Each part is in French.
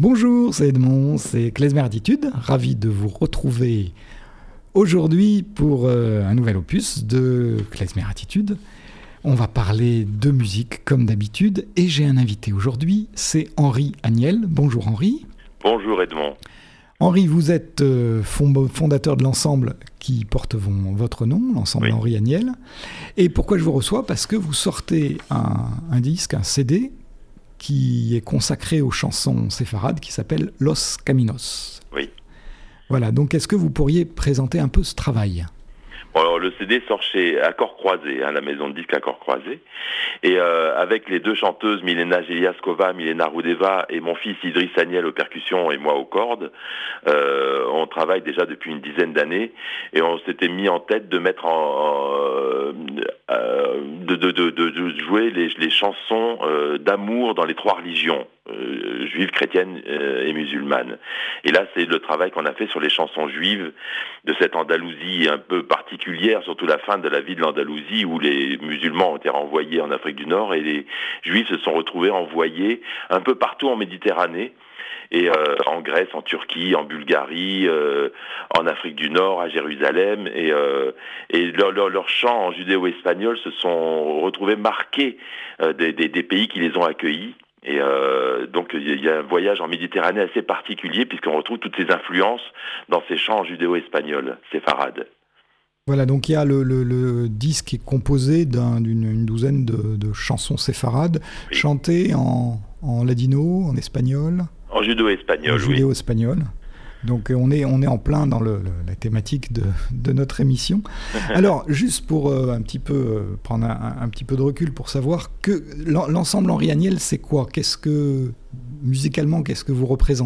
Bonjour, c'est Edmond, c'est Klezmer Attitude, ravi de vous retrouver aujourd'hui pour un nouvel opus de Klezmer Attitude. On va parler de musique comme d'habitude et j'ai un invité aujourd'hui, c'est Henri Agnel. Bonjour Henri. Bonjour Edmond. Henri, vous êtes fondateur de l'ensemble qui porte votre nom, l'ensemble Oui. Henri Agnel. Et pourquoi je vous reçois ? Parce que vous sortez un disque, un CD, qui est consacré aux chansons séfarades, qui s'appelle Los Caminos. Oui. Voilà, donc est-ce que vous pourriez présenter un peu ce travail ? Bon, alors, le CD sort chez Accords Croisés, la maison de disques Accords Croisés, et avec les deux chanteuses, Milena Geliaskova, Milena Rudeva, et mon fils Idriss Agnel aux percussions et moi aux cordes, on travaille déjà depuis une dizaine d'années, et on s'était mis en tête de mettre de jouer les chansons d'amour dans les trois religions. Juive, chrétienne et musulmane. Et là, c'est le travail qu'on a fait sur les chansons juives de cette Andalousie un peu particulière, surtout la fin de la vie de l'Andalousie, où les musulmans ont été renvoyés en Afrique du Nord et les juifs se sont retrouvés envoyés un peu partout en Méditerranée. Et en Grèce, en Turquie, en Bulgarie, en Afrique du Nord, à Jérusalem, et leurs chants en judéo-espagnol se sont retrouvés marqués des pays qui les ont accueillis. Et donc il y a un voyage en Méditerranée assez particulier puisqu'on retrouve toutes ces influences dans ces chants judéo-espagnols, séfarades. Voilà, donc il y a le disque qui est composé d'une douzaine de chansons séfarades, Oui. chantées en ladino, en espagnol, En judéo-espagnol, en oui. judéo-espagnol. Donc on est en plein dans la thématique de notre émission. Alors, juste pour un petit peu prendre un petit peu de recul pour savoir que l'ensemble Henri Agnel, c'est quoi ? Musicalement, qu'est-ce que vous représentez ?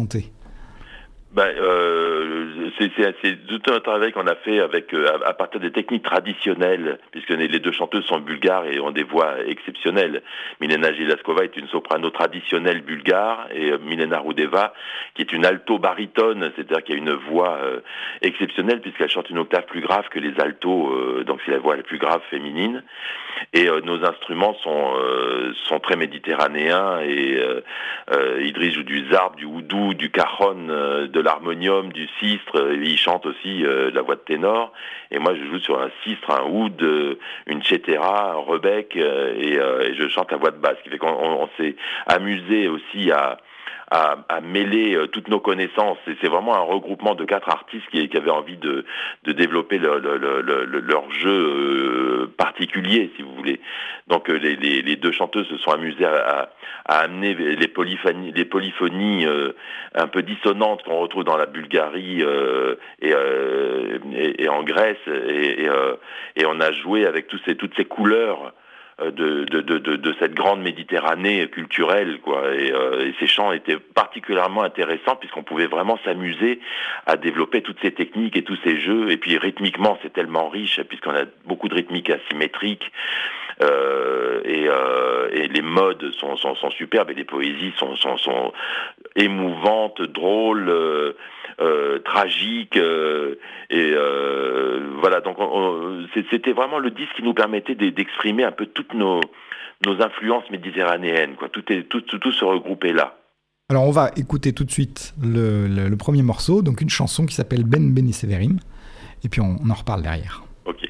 C'est tout un travail qu'on a fait avec à partir des techniques traditionnelles, puisque les deux chanteuses sont bulgares et ont des voix exceptionnelles. Milena Geliaskova est une soprano traditionnelle bulgare et Milena Rudeva qui est une alto baryton, c'est-à-dire qui a une voix exceptionnelle puisqu'elle chante une octave plus grave que les altos, donc c'est la voix la plus grave féminine. Et nos instruments sont très méditerranéens et Idriss joue du zarb, du oudou, du cajon, de l'harmonium, du sistre. Il chante aussi la voix de ténor. Et moi, je joue sur un sistre, un oud, une chetera, un rebec, et je chante la voix de basse. Ce qui fait qu'on s'est amusé aussi à mêler toutes nos connaissances. Et c'est vraiment un regroupement de 4 artistes qui avaient envie de développer leur jeu particulier, si vous voulez. Donc les deux chanteuses se sont amusées à amener les polyphonies un peu dissonantes qu'on retrouve dans la Bulgarie et en Grèce. Et on a joué avec toutes ces couleurs de cette grande Méditerranée culturelle, quoi. Et ces chants étaient particulièrement intéressants puisqu'on pouvait vraiment s'amuser à développer toutes ces techniques et tous ces jeux. Et puis rythmiquement, c'est tellement riche puisqu'on a beaucoup de rythmiques asymétriques. Et les modes sont superbes et les poésies sont émouvantes, drôles, tragiques. Voilà, donc c'était vraiment le disque qui nous permettait d'exprimer un peu toutes nos influences méditerranéennes, quoi. Tout se regroupait là. Alors on va écouter tout de suite le premier morceau, donc une chanson qui s'appelle Ben Beni Severim, et puis on en reparle derrière. Ok.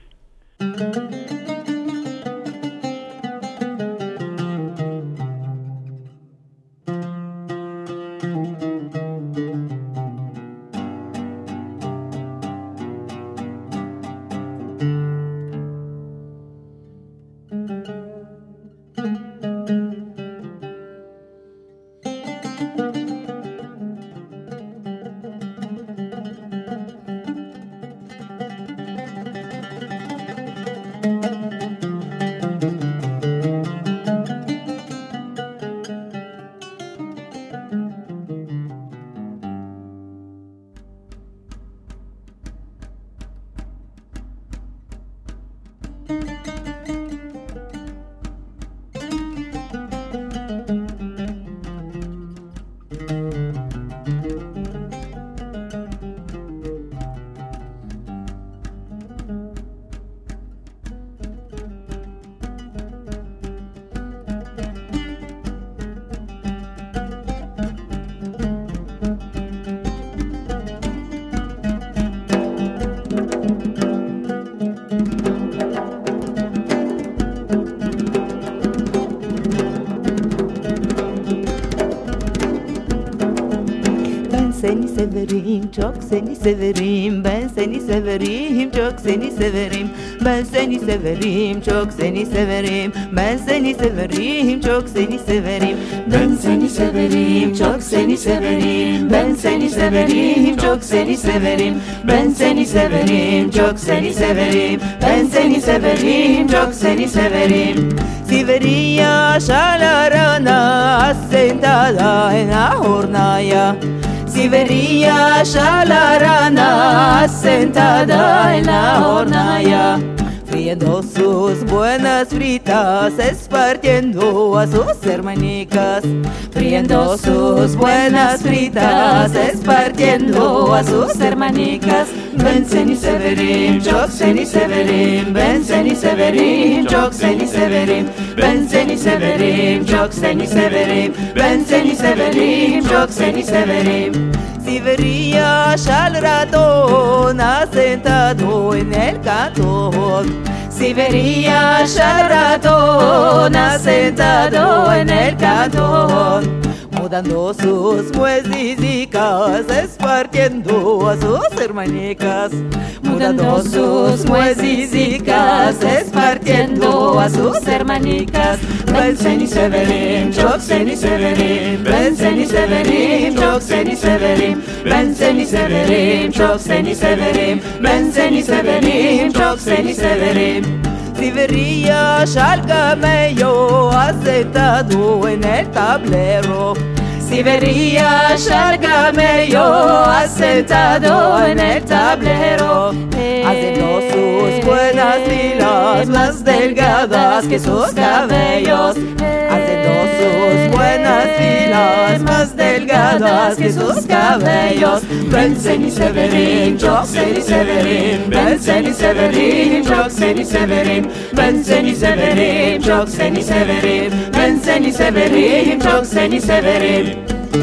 seni severim, çok seni severim. Ben seni severim, çok seni severim. Ben seni severim, çok seni severim. Ben seni severim, çok seni severim. Ben seni severim, çok seni severim. Ben seni severim, çok seni severim. Ben seni severim, çok seni severim. Ben seni severim, çok seni severim. Siberia shalarana sentada en la jornada. Siberia shalarana sentada en la jornada. Friendo sus buenas fritas, esparciendo a sus hermanicas. Friendo sus buenas fritas, esparciendo a sus hermanicas. Ben seni severim, çok seni severim. Ben seni severim, çok seni severim. Ben seni severim, çok seni severim. Ben seni severim, çok seni severim. Siberia al ratón asentado en el cantón. Siberia al ratón asentado en el cantón. Mudando sus muesicas, esparciendo a sus hermanicas. Mudando sus muesicas, esparciendo a sus hermanicas. Ben seni severim, çok seni severim. Ben seni severim, çok seni severim. Ben seni severim, çok seni severim. Ben seni severim, çok seni severim. Siberia al camello asentado en el tablero. Siberia al camello asentado en el tablero. Haciendo sus buenas filas más delgadas que sus cabellos. Haciendo sus buenas filas más delgadas que sus cabellos. Ben seni severim, çok seni severim. Ben seni severim, çok seni severim. Ben seni severim, çok seni severim. Ben seni severim, çok seni severim.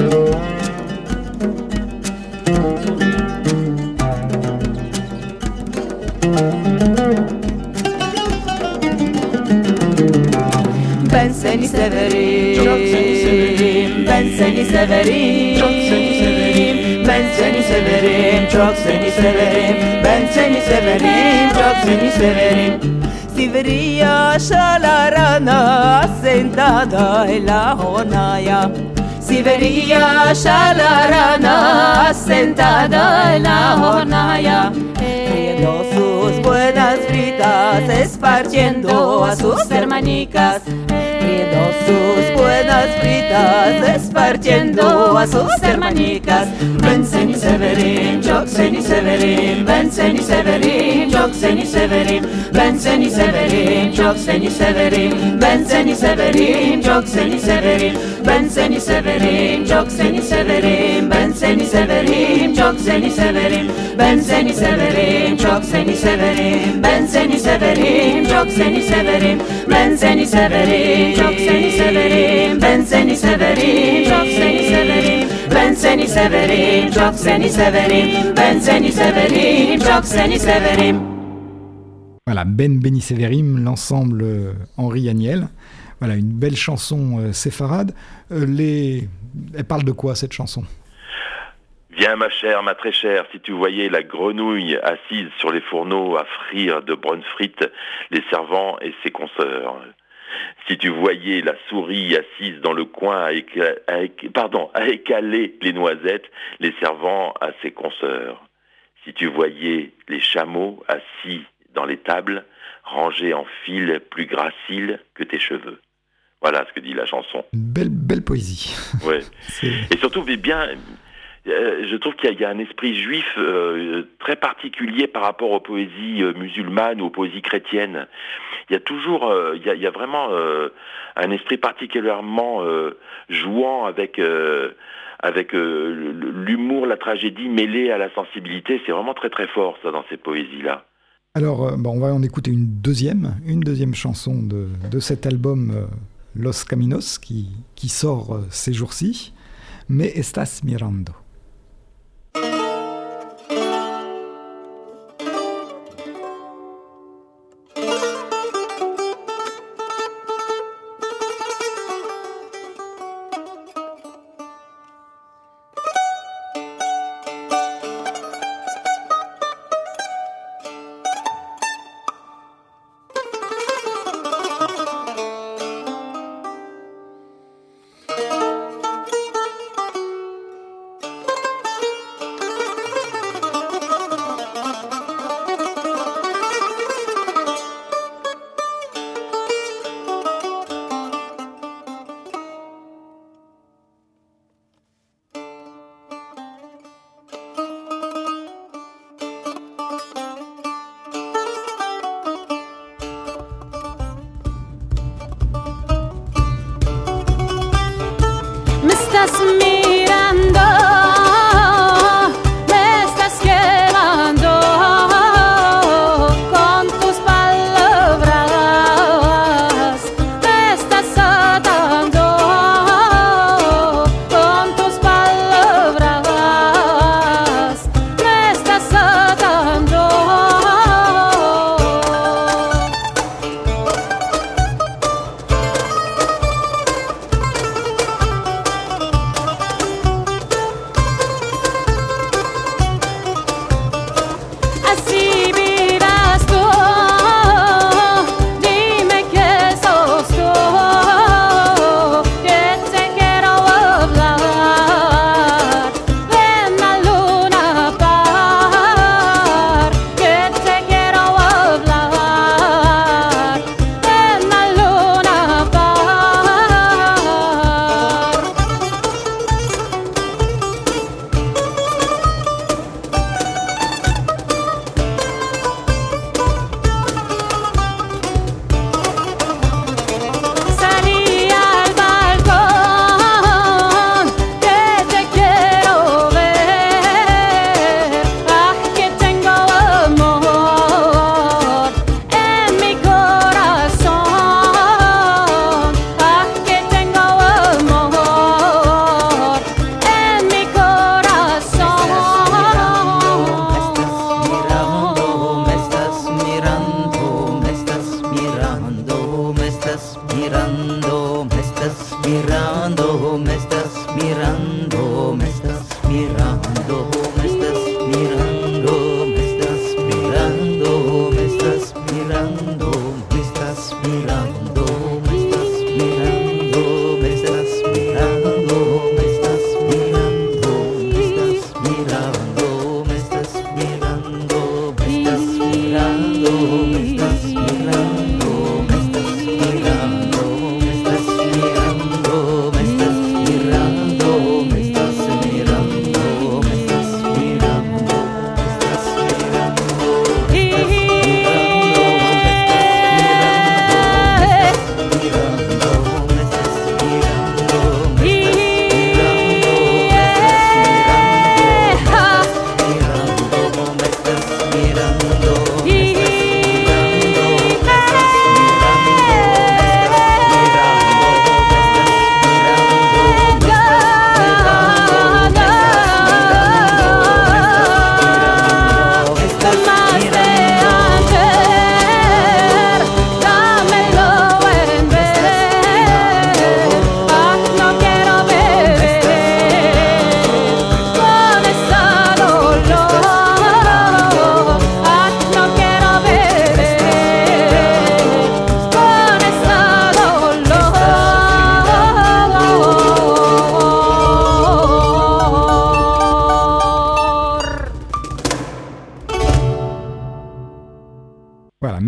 Ben seni severim, çok seni severim. Ben seni severim, çok seni severim. Ben seni severim, çok seni severim. Ben seni severim, çok seni severim. Siberia shalarana sentada en la jornada. Siberia shalarana sentada en la jornada. Friendo sus buenas fritas, esparciendo a sus hermanicas. Friendo sus buenas fritas, esparciendo a sus hermanicas. Ben seni severim, çok seni severim. Ben seni severim, çok seni severim. Ben seni severim, çok seni severim. Ben seni severim, çok seni severim. Ben seni severim, çok seni severim. Ben seni severim, çok seni severim. Ben seni severim, çok seni severim. Ben seni severim, çok seni severim. Ben seni severim, çok seni severim. Ben seni severim, çok seni severim. Ben seni severim, çok seni severim. Ben seni severim, çok seni severim. Voilà, Ben Beni Severim, l'ensemble Henri Agnel. Voilà, une belle chanson séfarade. Elle parle de quoi, cette chanson ? Viens ma chère, ma très chère, si tu voyais la grenouille assise sur les fourneaux à frire de brunes frites, les servants et ses consoeurs. Si tu voyais la souris assise dans le coin à écaler les noisettes, les servants à ses consoeurs. Si tu voyais les chameaux assis dans les tables, rangés en fil plus graciles que tes cheveux. Voilà ce que dit la chanson. Une belle poésie. Ouais. Et surtout, bien, je trouve qu'il y a un esprit juif très particulier par rapport aux poésies musulmanes ou aux poésies chrétiennes. Il y a toujours, il y a vraiment un esprit particulièrement jouant avec l'humour, la tragédie mêlée à la sensibilité. C'est vraiment très très fort ça dans ces poésies-là. Alors, on va en écouter une deuxième chanson de cet album Los Caminos qui sort ces jours-ci. Me estás mirando.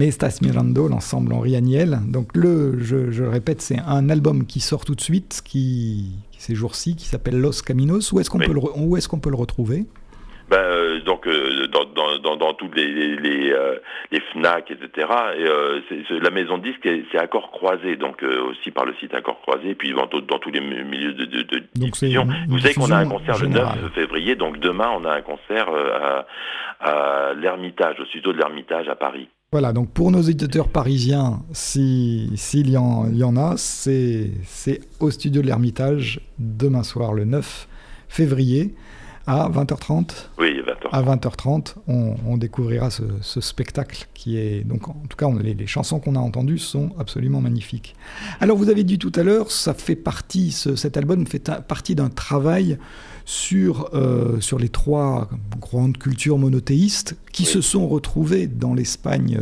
Me Estás Mirando, l'ensemble Henri Aniel. Donc je le répète, c'est un album qui sort tout de suite, ces jours-ci, qui s'appelle Los Caminos. Où est-ce qu'on peut le retrouver ? Donc dans toutes les Fnac, etc. Et la maison de disques, c'est Accords Croisés, donc aussi par le site Accords Croisés, et puis dans tous les milieux de diffusion. Vous savez qu'on a un concert le 9 février, donc demain on a un concert à l'Ermitage, au studio de l'Ermitage à Paris. Voilà, donc pour nos éditeurs parisiens, s'il y en a, c'est au studio de l'Ermitage, demain soir, le 9 février, à 20h30. Oui, 20h30. À 20h30, on découvrira ce spectacle qui est... Donc, en tout cas, les chansons qu'on a entendues sont absolument magnifiques. Alors, vous avez dit tout à l'heure, cet album fait partie d'un travail sur les 3 grandes cultures monothéistes qui se sont retrouvées dans l'Espagne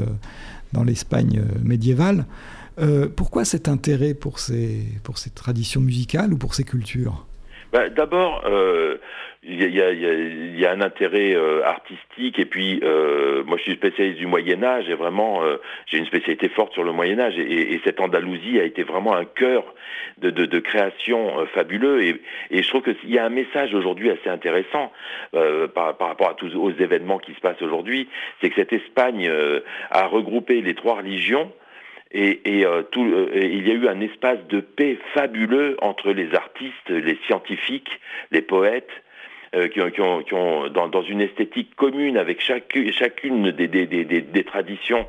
médiévale. Pourquoi cet intérêt pour ces traditions musicales ou pour ces cultures ? D'abord, il y a un intérêt artistique, et puis moi je suis spécialiste du Moyen-Âge, et vraiment j'ai une spécialité forte sur le Moyen-Âge, et cette Andalousie a été vraiment un cœur de création fabuleux, et je trouve qu'il y a un message aujourd'hui assez intéressant par rapport aux événements qui se passent aujourd'hui, c'est que cette Espagne a regroupé les 3 religions. Et il y a eu un espace de paix fabuleux entre les artistes, les scientifiques, les poètes, qui ont dans une esthétique commune avec chacune des traditions,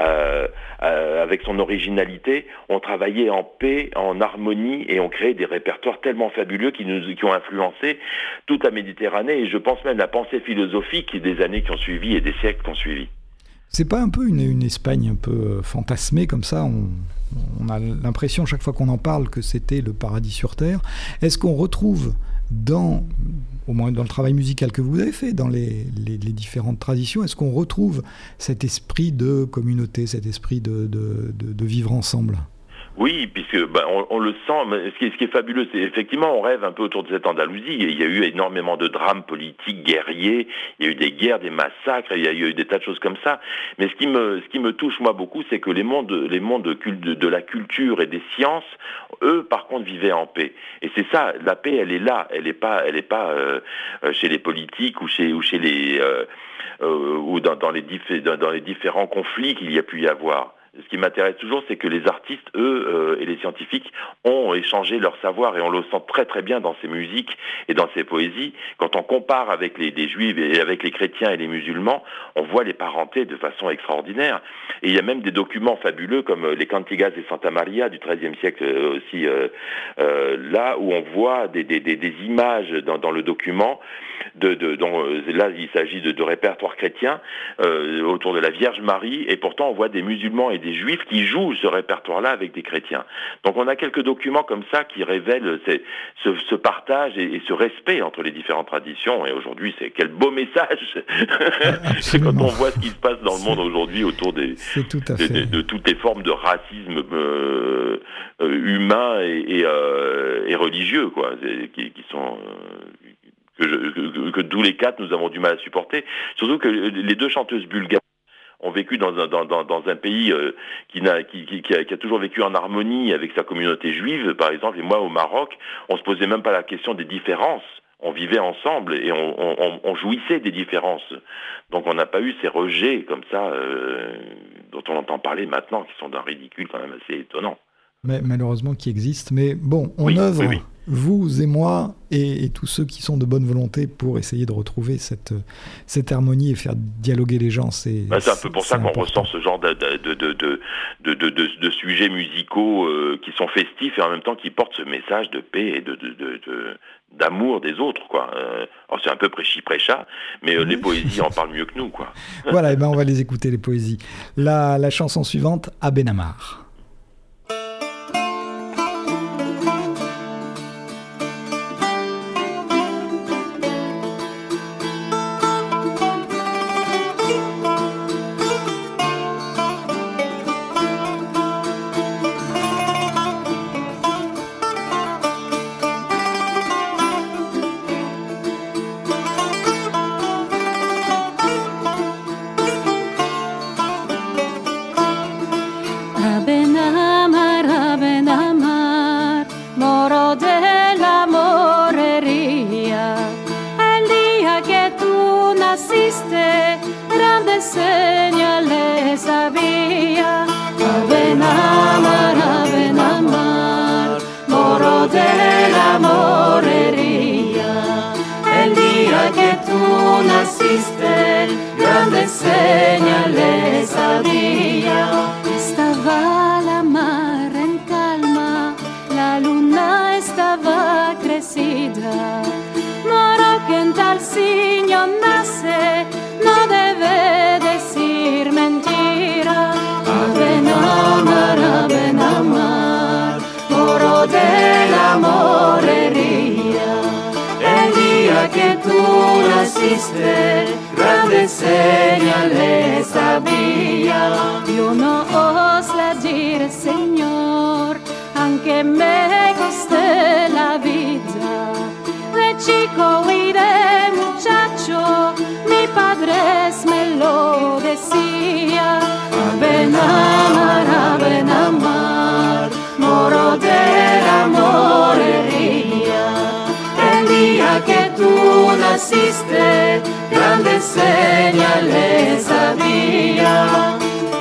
avec son originalité, ont travaillé en paix, en harmonie, et ont créé des répertoires tellement fabuleux qui ont influencé toute la Méditerranée, et je pense même la pensée philosophique des années qui ont suivi et des siècles qui ont suivi. C'est pas un peu une Espagne un peu fantasmée comme ça, on a l'impression chaque fois qu'on en parle que c'était le paradis sur terre. Est-ce qu'on retrouve au moins dans le travail musical que vous avez fait, dans les différentes traditions, est-ce qu'on retrouve cet esprit de communauté, cet esprit de vivre ensemble ? Oui, puisque on le sent, mais ce qui est fabuleux, c'est effectivement on rêve un peu autour de cette Andalousie. Il y a eu énormément de drames politiques, guerriers, il y a eu des guerres, des massacres, il y a eu des tas de choses comme ça. Mais ce qui me touche moi beaucoup, c'est que les mondes de la culture et des sciences, eux par contre vivaient en paix. Et c'est ça, la paix, elle est là, elle est pas chez les politiques ou chez les ou dans les différents conflits qu'il y a pu y avoir. Ce qui m'intéresse toujours, c'est que les artistes, eux, et les scientifiques ont échangé leur savoir, et on le sent très très bien dans ces musiques et dans ces poésies. Quand on compare avec les juifs et avec les chrétiens et les musulmans, on voit les parentés de façon extraordinaire. Et il y a même des documents fabuleux comme les Cantigas de Santa Maria du XIIIe siècle aussi, là où on voit des images dans le document là il s'agit de répertoires chrétiens autour de la Vierge Marie, et pourtant on voit des musulmans et des juifs qui jouent ce répertoire-là avec des chrétiens. Donc on a quelques documents comme ça qui révèlent ce partage et ce respect entre les différentes traditions, et aujourd'hui c'est quel beau message quand on voit ce qui se passe dans le monde aujourd'hui autour de toutes les formes de racisme humain et religieux, quoi, qui sont... que tous les 4 nous avons du mal à supporter. Surtout que les 2 chanteuses bulgares ont vécu dans un pays qui a toujours vécu en harmonie avec sa communauté juive, par exemple, et moi au Maroc, on se posait même pas la question des différences. On vivait ensemble et on jouissait des différences. Donc on n'a pas eu ces rejets comme ça dont on entend parler maintenant, qui sont d'un ridicule quand même assez étonnant. Mais malheureusement qui existe. Mais bon, on œuvre, vous et moi, et tous ceux qui sont de bonne volonté pour essayer de retrouver cette harmonie et faire dialoguer les gens. C'est un peu pour ça qu'on ressent ce genre de sujets musicaux qui sont festifs et en même temps qui portent ce message de paix et d'amour des autres, quoi. Alors c'est un peu prêchi-prêcha, mais les poésies en parlent mieux que nous, quoi. Voilà, et on va les écouter, les poésies. La chanson suivante, à Benamar. naciste, grandes señales había. Ave Namar, moro de la morería. El día que tú naciste, grandes señales había. Estaba la mar en calma, la luna estaba crecida. Moro que en tal signo nace, no debe decir mentira. Ave Namar, moro de la morería. El día que tú naciste, grandes señales había. Yo no os la diré, Señor, aunque me coste la vida. De chico y de muchacho, mi padre me lo decía. Ave Namar, moro de la morería. El día que tú naciste, grandes señales había.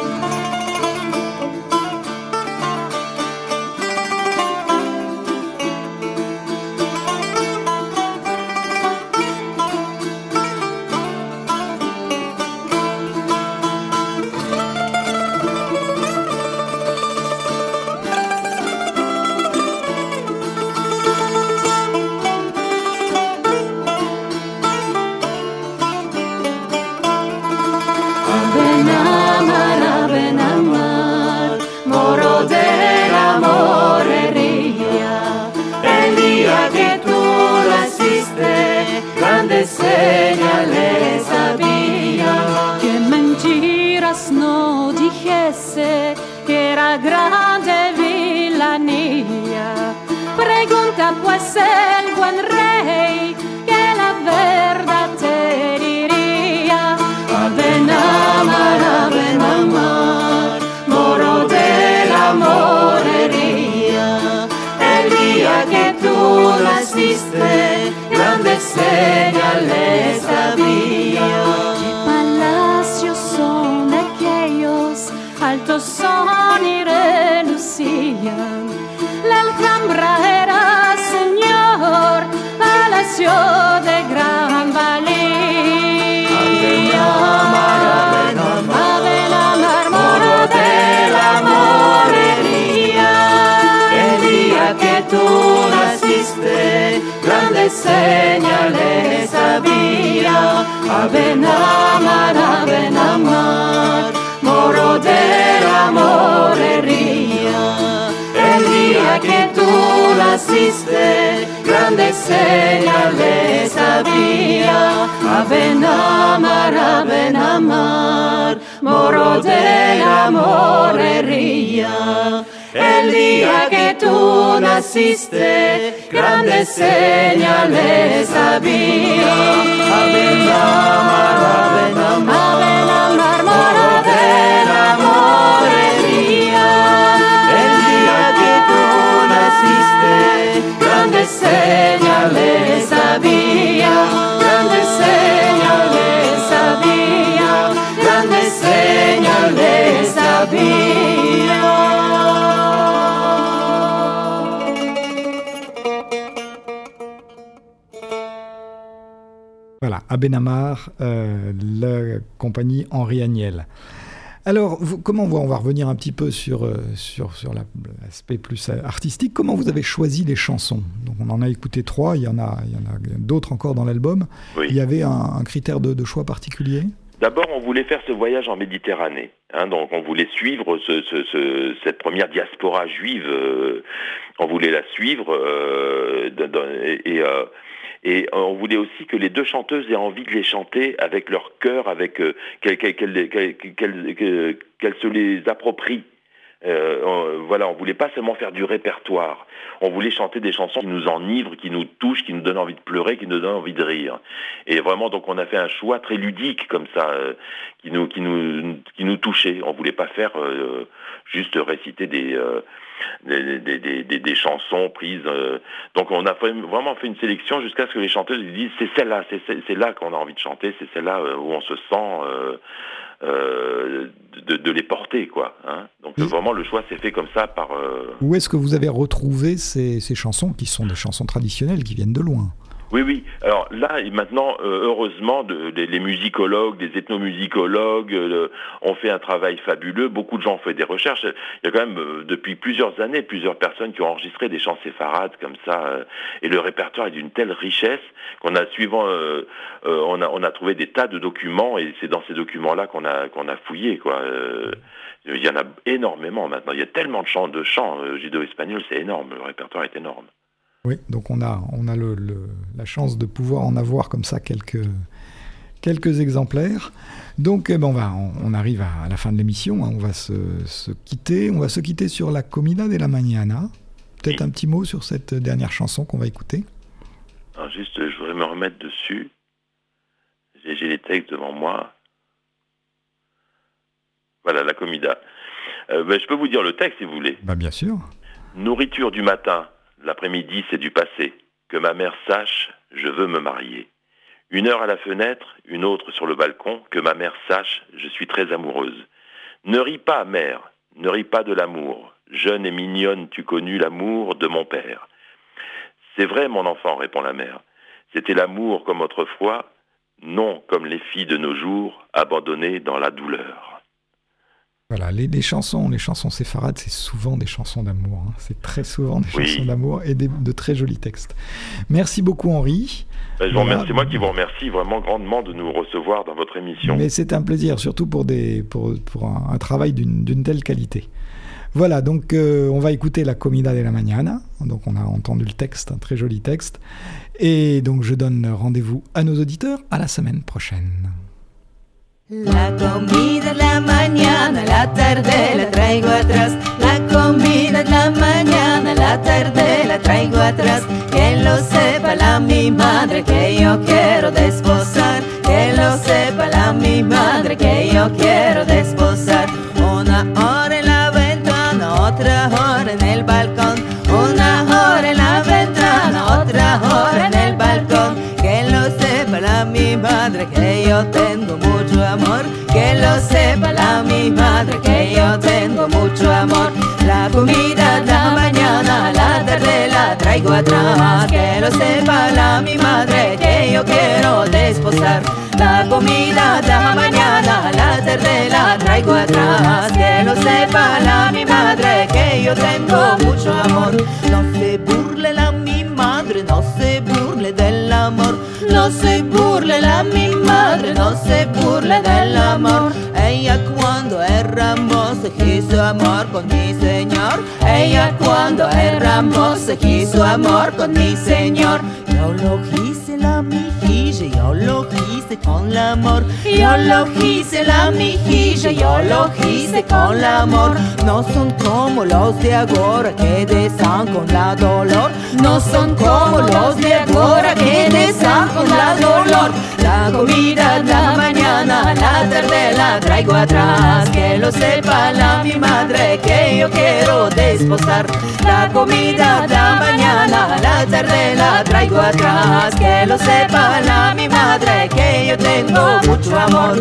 Ave Namar, moro de la morería. El día que tú naciste, grandes señales había. Que mentiras no dijese, que era grande villanía. Pregunta pues el buen rey, que la verdad te diría. Ave Namar, moro de la morería. El día que tú naciste, grandes señales había. ¿Qué palacios son aquellos? Altos son y relucían. La Alhambra era, Señor, palacio de gran valía. Ave Namar, moro de la morería. El día que tú naciste, grandes señales había. Ave Namar, moro de la morería. El día que tú naciste, grandes señales había. Ave Namar, moro de la morería. El día que tú naciste, grandes señales había. Ave Namar, moro de la morería. El día que tú naciste, grandes señales había. Grandes señales había. Grandes señales había. Voilà, Ave Namar, la compagnie Henri Agnel. Alors, comment on va revenir un petit peu sur l'aspect plus artistique. Comment vous avez choisi les chansons? Donc, on en a écouté 3, il y en a d'autres encore dans l'album. Oui. Il y avait un critère de choix particulier? D'abord, on voulait faire ce voyage en Méditerranée. Donc, on voulait suivre cette première diaspora juive. On voulait la suivre et on voulait aussi que les deux chanteuses aient envie de les chanter avec leur cœur, avec qu'elles se les approprient. Voilà, on voulait pas seulement faire du répertoire. On voulait chanter des chansons qui nous enivrent, qui nous touchent, qui nous donnent envie de pleurer, qui nous donnent envie de rire. Et vraiment, donc, on a fait un choix très ludique comme ça, nous touchait. On voulait pas faire juste réciter des chansons prises. Donc on a vraiment fait une sélection jusqu'à ce que les chanteuses disent c'est celle-là, c'est là qu'on a envie de chanter, c'est celle-là où on se sent de les porter, quoi. Hein. Donc vraiment le choix s'est fait comme ça par. Où est-ce que vous avez retrouvé ces chansons qui sont des chansons traditionnelles qui viennent de loin? Oui. Alors là, et maintenant, heureusement, les musicologues, les ethnomusicologues ont fait un travail fabuleux. Beaucoup de gens ont fait des recherches. Il y a quand même, depuis plusieurs années, plusieurs personnes qui ont enregistré des chants séfarades comme ça. Et le répertoire est d'une telle richesse qu'on a on a trouvé des tas de documents. Et c'est dans ces documents-là qu'on a fouillé, quoi. Il y en a énormément maintenant. Il y a tellement de chants judéo-espagnols, c'est énorme. Le répertoire est énorme. Oui, donc on a la chance de pouvoir en avoir comme ça quelques exemplaires. Donc on arrive à la fin de l'émission, hein, on va se quitter. On va se quitter sur la Comida de la Mañana. Peut-être un petit mot sur cette dernière chanson qu'on va écouter. Alors juste, je voudrais me remettre dessus. J'ai les textes devant moi. Voilà, la Comida. Je peux vous dire le texte si vous voulez. Bien sûr. Nourriture du matin. L'après-midi, c'est du passé. Que ma mère sache, je veux me marier. 1 heure à la fenêtre, une autre sur le balcon. Que ma mère sache, je suis très amoureuse. Ne ris pas, mère, ne ris pas de l'amour. Jeune et mignonne, tu connus l'amour de mon père. C'est vrai, mon enfant, répond la mère. C'était l'amour comme autrefois, non comme les filles de nos jours, abandonnées dans la douleur. Voilà, les chansons séfarades, c'est souvent des chansons d'amour. Hein. C'est très souvent des chansons d'amour et de très jolis textes. Merci beaucoup, Henri. Je vous remercie. C'est moi qui vous remercie vraiment grandement de nous recevoir dans votre émission. Mais c'est un plaisir, surtout pour un travail d'une telle qualité. Voilà, donc on va écouter la Comida de la Mañana. Donc on a entendu le texte, un très joli texte. Et donc je donne rendez-vous à nos auditeurs à la semaine prochaine. La comida de la mañana, la tarde la traigo atrás. La comida de la mañana, la tarde la traigo atrás. Que lo sepa la mi madre que yo quiero desposar. Que lo sepa la mi madre que yo quiero desposar. 1 hora en la ventana, otra hora en el balcón. 1 hora en la ventana, otra hora en el balcón. Que lo sepa la mi madre que yo tengo mucho amor. Que lo sepa la mi madre que yo tengo mucho amor. La comida de la mañana, la tarde la traigo atrás. Que lo sepa la mi madre que yo quiero desposar. La comida de la mañana, la tarde la traigo atrás. Que lo sepa la mi madre que yo tengo mucho amor. No se burle la mi madre, no se burle del amor. No se burle la mi madre, no se burle del amor. Ella cuando erramos se quiso amor con mi Señor. Ella cuando erramos se quiso amor con mi Señor. Yo lo quise la mijilla, yo lo quise con el amor. Yo lo quise la mijilla, yo lo quise con el amor. No son como los de agora que desan con la dolor. No son como los de agora que desan con la dolor. La comida de la mañana, la tarde la traigo atrás. Que lo sepa la mi madre que yo quiero desposar. La comida de la mañana, la tarde la traigo atrás. Que lo sepa la mi madre que yo tengo mucho amor.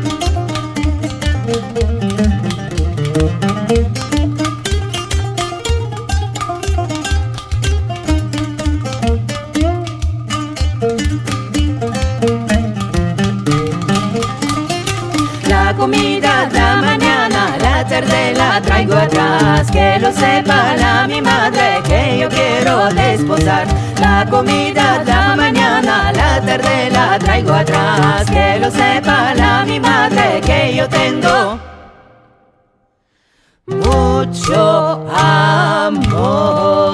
La comida de la mañana, la tarde la traigo atrás. Que lo sepa la mi madre que yo quiero desposar. La comida de la mañana, la tarde la traigo atrás. Que lo sepa la mi madre que yo tengo mucho amor.